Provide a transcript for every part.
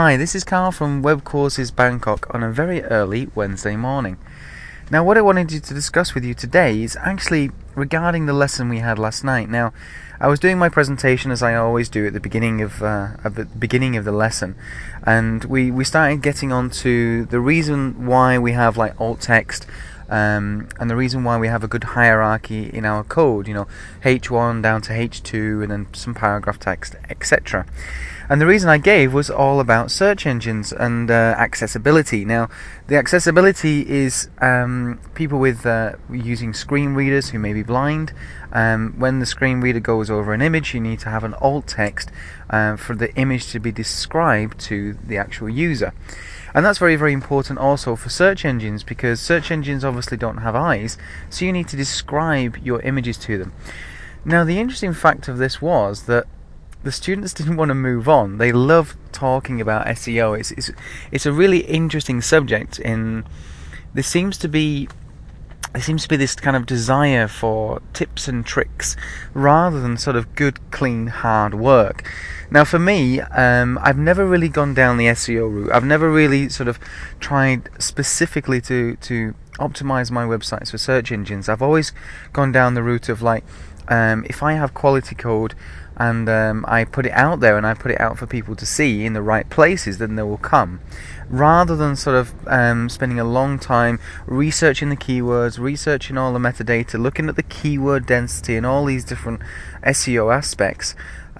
Hi, this is Carl from Web Courses Bangkok on a very early Wednesday morning. Now, what I wanted to discuss with you today is actually regarding the lesson we had last night. Now, I was doing my presentation as I always do at the beginning of the lesson, and we started getting on to the reason why we have like alt text. And the reason why we have a good hierarchy in our code, H1 down to H2 and then some paragraph text, etc. And the reason I gave was all about search engines and accessibility. Now, the accessibility is people with using screen readers who may be blind. When the screen reader goes over an image, you need to have an alt text for the image to be described to the actual user. And that's very, very important also for search engines, because search engines obviously don't have eyes, so you need to describe your images to them. Now, the interesting fact of this was that the students didn't want to move on. They love talking about SEO. It's a really interesting subject. There seems to be this kind of desire for tips and tricks rather than sort of good, clean, hard work. Now, for me, I've never really gone down the SEO route. I've never really sort of tried specifically to optimize my websites for search engines. I've always gone down the route of like, if I have quality code and I put it out there and I put it out for people to see in the right places, then they will come. Rather than sort of spending a long time researching the keywords, researching all the metadata, looking at the keyword density and all these different SEO aspects,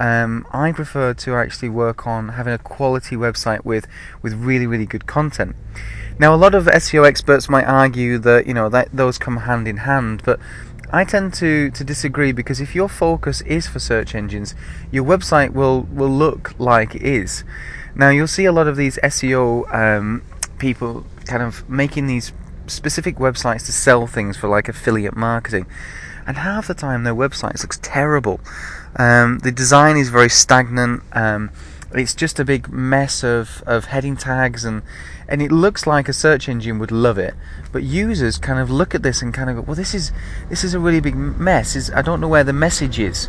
I prefer to actually work on having a quality website with really, really good content. Now, a lot of SEO experts might argue that that those come hand in hand, but I tend to disagree, because if your focus is for search engines, your website will look like it is. Now, you'll see a lot of these SEO people kind of making these specific websites to sell things for like affiliate marketing, and half the time their websites looks terrible. The design is very stagnant. It's just a big mess of heading tags, and it looks like a search engine would love it, but users kind of look at this and kind of go, well, this is a really big mess. I don't know where the message is.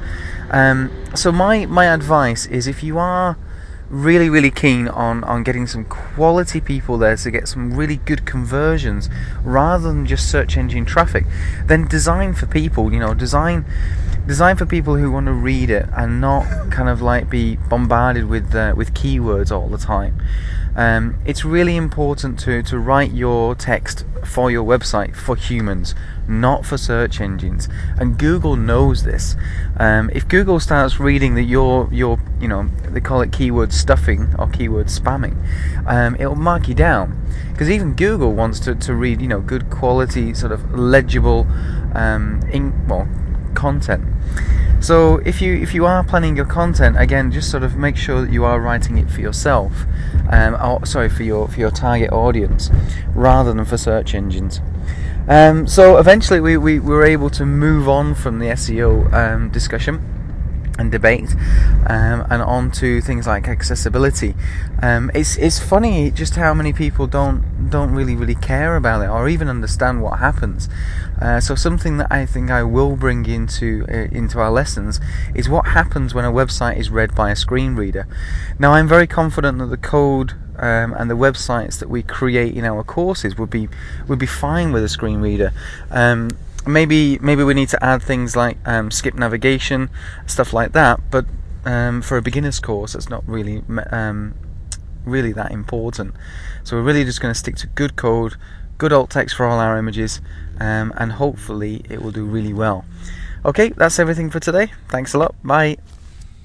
So my advice is, if you are really, really keen on getting some quality people there to get some really good conversions rather than just search engine traffic, then design for people. Design for people who want to read it and not kind of like be bombarded with keywords all the time. It's really important to write your text for your website for humans, not for search engines. And Google knows this. If Google starts reading that you're they call it keyword stuffing or keyword spamming, it'll mark you down, because even Google wants to read good quality, sort of legible content. So if you are planning your content, again, just sort of make sure that you are writing it for yourself, for your target audience, rather than for search engines. So eventually we were able to move on from the SEO discussion and debate, and on to things like accessibility. It's funny just how many people don't really care about it or even understand what happens. So something that I think I will bring into our lessons is what happens when a website is read by a screen reader. Now, I'm very confident that the code and the websites that we create in our courses would be fine with a screen reader. Maybe we need to add things like skip navigation, stuff like that, but for a beginner's course, it's not really that important. So we're really just going to stick to good code, good alt text for all our images, and hopefully it will do really well. Okay, that's everything for today. Thanks a lot. Bye.